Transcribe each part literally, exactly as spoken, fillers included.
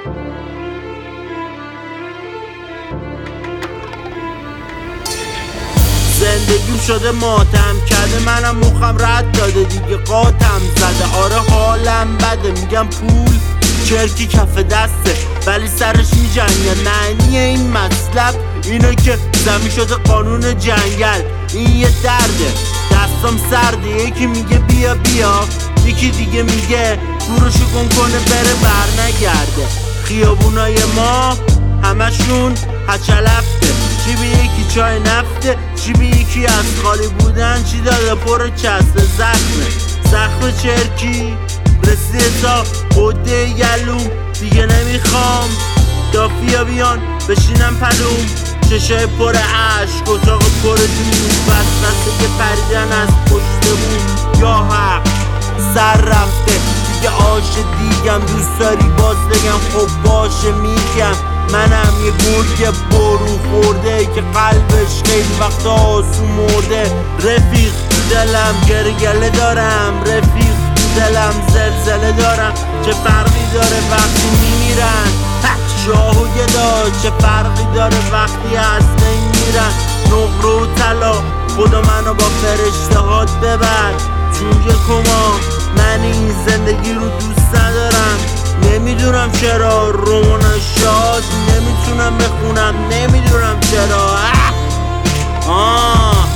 زندگیم شده ماتم کرده، منم مخم رد داده دیگه قاتم زده. آره حالم بده، میگم پول چرکی کف دسته ولی سرش میجنگه. معنی این مطلب اینه که زمین شده قانون جنگل. این یه درده، دستم سرده. یکی میگه بیا بیا، یکی دیگه میگه گروشو گم کنه بره بر نگرده. خیابونای ما همشون هچلفته، چی به یکی چای نفته، چی به یکی از خالی بودن، چی داده پر چسب زخمه. زخم چرکی رسیده تا قده گلوم، دیگه نمیخوام دافیا بیان بشینم پلوم. چشای پر عشق، اتاق پر دود، وسوسه که پریدن از پشت بوم. یا حق سر رفته دیگه آش دیگم، دوست داری باز بگم خب باشه میگم. منم یه گرگ برو خورده که قلبش خیلی وقت آسون مرده. رفیق تو دلم گرگله دارم، رفیق تو دلم زلزله دارم. چه فرقی داره وقتی میمیرن شاه و گدا، چه فرقی داره وقتی از بین میرن. نقره و طلا خدا منو با فرشتهات ببر توی کما. من این زندگی رو دوست ندارم، نمیدونم چرا. رمان شاد نمیتونم بخونم، نمیدونم چرا. آه, آه.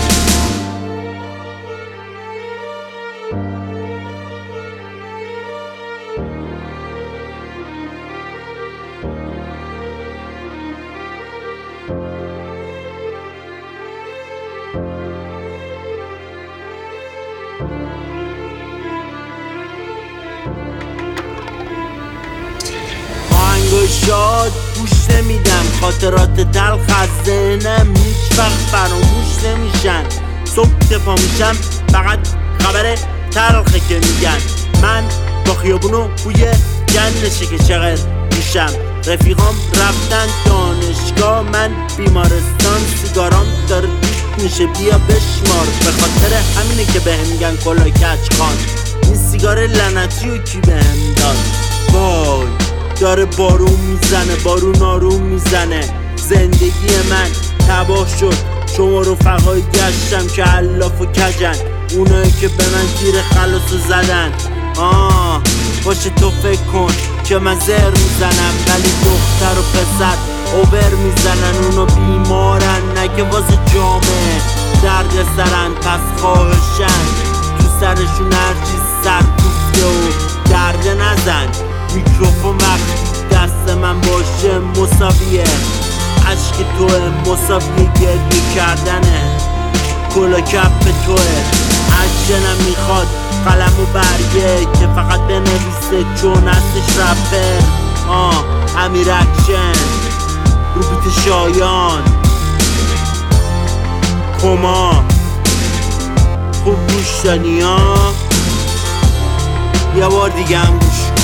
آهنگای شاد گوش نمیدم، خاطرات تلخ از ذهنم هیچ وقت فراموش نمیشن. صبح که پا میشم فقط خبر تلخه که میگن. من با خیابونو بوی جنشه که چقدر میشم. رفیقام رفتن دانشگاه، من بیمارستان. سیگارام داره دیت میشه، بیا بشمار. به خاطر همینه که بهم میگن کلا کچ خان. این سیگار لعنتی رو کی بهم داد؟ وای داره بارون میزنه، بارون آروم میزنه. زندگی من تباه شد، شما رفقایی گشتم که علاف و کجن، اونایی که به من گیر خلاصو زدن. آه باشه تو فکر کن که من زر میزنم، ولی دختر و پسر اوبر میزنن. اونا بیمارن نگه واسه جامعه درد سرن، پس خواهشن تو سرشون هرچی سر کوفته و درد نزن. میکروفون وقتی دست من باشه مساویه، عشق توه مساویه گریه کردنه. کلا کپ توه، عجنم میخواد قلم و برگه که فقط بنویسه چون هستش رپر. آه امیر اکشن رو بیت شایان کما. خوب گوش دانی ها، یه بار دیگه هم گوش